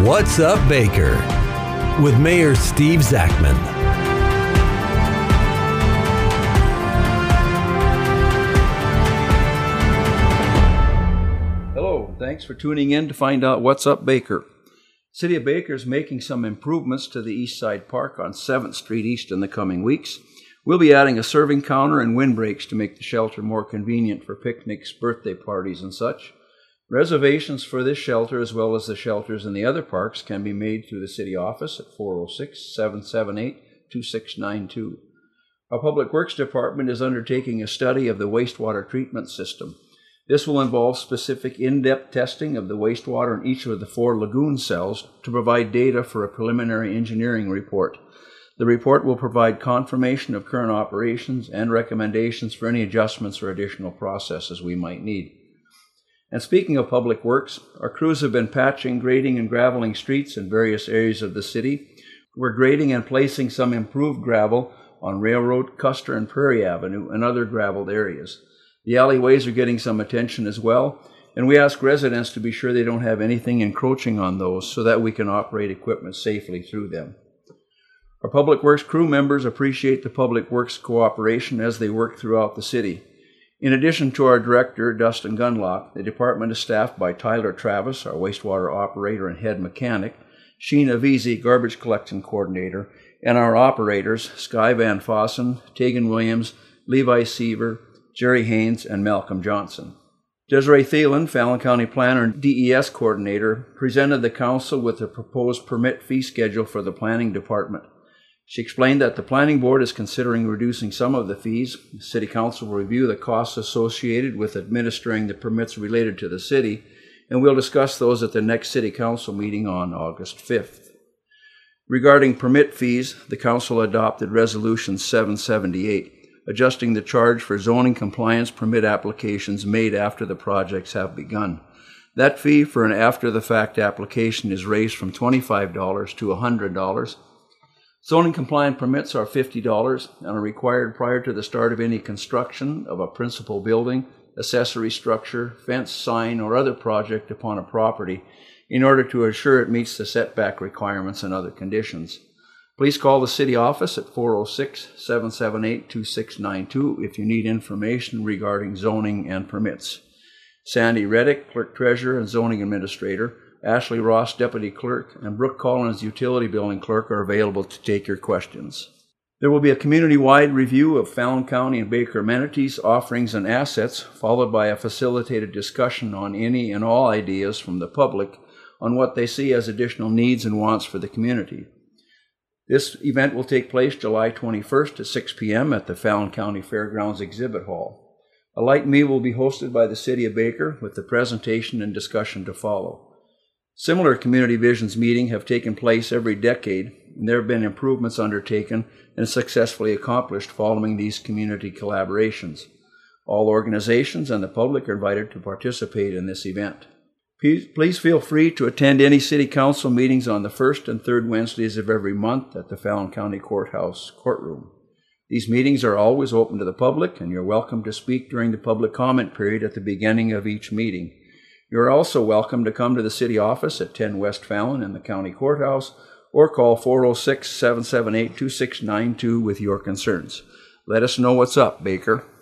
What's Up Baker with Mayor Steve Zachman. Hello, thanks for tuning in to find out what's up Baker. City of Baker is making some improvements to the East Side Park on 7th Street East in the coming weeks. We'll be adding a serving counter and windbreaks to make the shelter more convenient for picnics, birthday parties, and such. Reservations for this shelter, as well as the shelters in the other parks, can be made through the city office at 406-778-2692. Our Public Works Department is undertaking a study of the wastewater treatment system. This will involve specific in-depth testing of the wastewater in each of the 4 lagoon cells to provide data for a preliminary engineering report. The report will provide confirmation of current operations and recommendations for any adjustments or additional processes we might need. And speaking of public works, our crews have been patching, grading, and graveling streets in various areas of the city. We're grading and placing some improved gravel on Railroad, Custer, and Prairie Avenue and other graveled areas. The alleyways are getting some attention as well, and we ask residents to be sure they don't have anything encroaching on those so that we can operate equipment safely through them. Our Public Works crew members appreciate the Public Works cooperation as they work throughout the city. In addition to our director, Dustin Gunlock, the department is staffed by Tyler Travis, our wastewater operator and head mechanic, Sheen Avizi, garbage collection coordinator, and our operators, Sky Van Fossen, Tegan Williams, Levi Seaver, Jerry Haynes, and Malcolm Johnson. Desiree Thielen, Fallon County Planner and DES Coordinator, presented the Council with the proposed permit fee schedule for the Planning Department. She explained that the Planning Board is considering reducing some of the fees. The City Council will review the costs associated with administering the permits related to the city, and we'll discuss those at the next City Council meeting on August 5th. Regarding permit fees, the Council adopted Resolution 778, adjusting the charge for zoning compliance permit applications made after the projects have begun. That fee for an after-the-fact application is raised from $25 to $100. Zoning compliant permits are $50 and are required prior to the start of any construction of a principal building, accessory structure, fence, sign, or other project upon a property in order to ensure it meets the setback requirements and other conditions. Please call the city office at 406-778-2692 if you need information regarding zoning and permits. Sandy Reddick, Clerk Treasurer and Zoning Administrator, Ashley Ross, Deputy Clerk, and Brooke Collins, Utility Billing Clerk, are available to take your questions. There will be a community-wide review of Fallon County and Baker amenities, offerings, and assets, followed by a facilitated discussion on any and all ideas from the public on what they see as additional needs and wants for the community. This event will take place July 21st at 6 p.m. at the Fallon County Fairgrounds Exhibit Hall. A light meal will be hosted by the City of Baker with the presentation and discussion to follow. Similar Community Visions meetings have taken place every decade, and there have been improvements undertaken and successfully accomplished following these community collaborations. All organizations and the public are invited to participate in this event. Please feel free to attend any City Council meetings on the first and third Wednesdays of every month at the Fallon County Courthouse courtroom. These meetings are always open to the public, and you're welcome to speak during the public comment period at the beginning of each meeting. You're also welcome to come to the city office at 10 West Fallon in the county courthouse or call 406-778-2692 with your concerns. Let us know what's up, Baker.